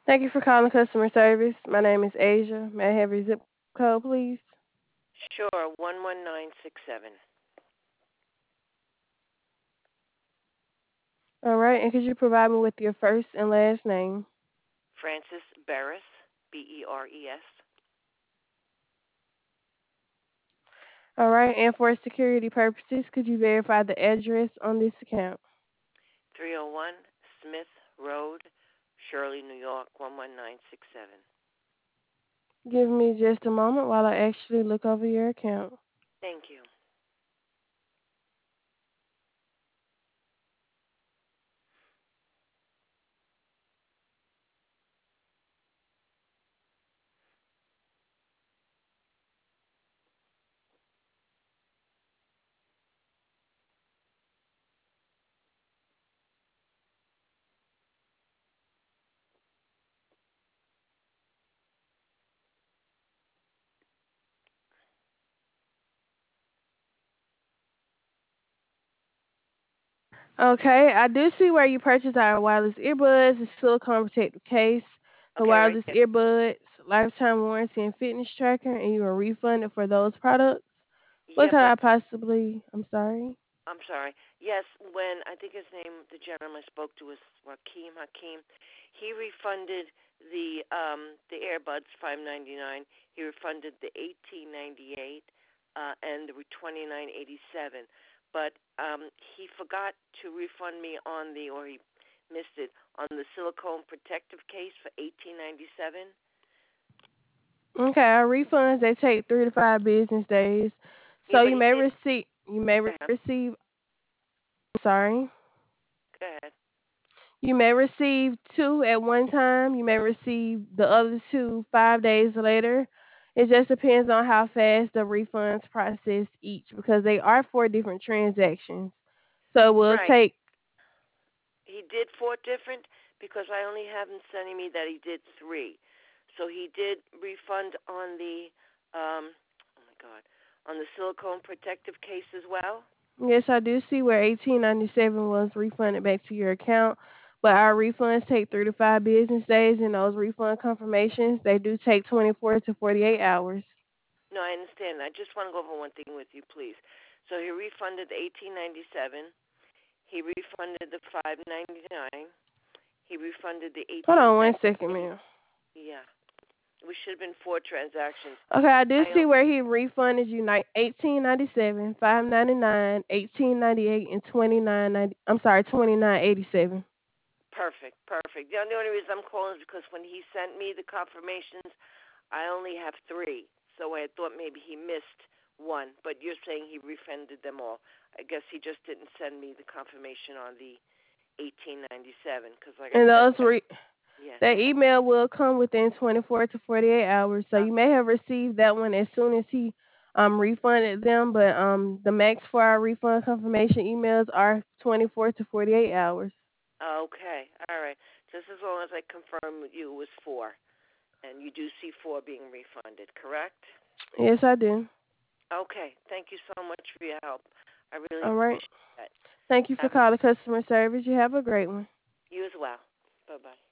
Thank you for calling customer service. My name is Asia. May I have your zip code, please? Sure, 11967. All right, and could you provide me with your first and last name? Francis Beres, Beres. All right, and for security purposes, could you verify the address on this account? 301 Smith Road, Shirley, New York, 11967. Give me just a moment while I actually look over your account. Thank you. Okay, I do see where you purchased our wireless earbuds, the silicone protective case, the Okay, right wireless there. earbuds, lifetime warranty and fitness tracker, and you were refunded for those products. What Yeah, could but I possibly? I'm sorry. I'm sorry. Yes, when I think his name, the gentleman I spoke to was Hakeem. He refunded the earbuds $5.99. He refunded the $18.98 and the $29.87. But he forgot to refund me on the, or he missed it on the silicone protective case for $18.97. Okay, our refunds they take 3 to 5 business days. Yeah, So but he did. you may receive sorry. Go ahead. You may receive two at one time. You may receive the other two 5 days later. It just depends on how fast the refunds process each because they are 4 different transactions. So it will Right. take He did four different because I only have him sending me that he did three. So he did refund on the oh my god, on the silicone protective case as well. yes, I do see where 1897 was refunded back to your account, but our refunds take 3 to 5 business days, and those refund confirmations they do take 24 to 48 hours. No, I understand. I just want to go over one thing with you, please. So he refunded the 1897. He refunded the 599. He refunded the Hold on one 1898. second, ma'am. Yeah, we should have been four transactions. Okay, I do I see where he refunded you 1897, 599, 1898, and 2990. I'm sorry, 2987. Perfect, perfect. The only reason I'm calling is because when he sent me the confirmations, I only have three. So I thought maybe he missed one, but you're saying he refunded them all. I guess he just didn't send me the confirmation on the 1897 because, like I And said, yeah, that go ahead. email will come within 24 to 48 hours. So Uh, you may have received that one as soon as he refunded them, but the max for our refund confirmation emails are 24 to 48 hours. okay, all right. Just as long as I confirm with you it was four, and you do see four being refunded, correct? Yes, I do. Okay, thank you so much for your help. I really All right. appreciate that. Thank you for Have a, calling customer service. You have a great one. you as well. Bye bye.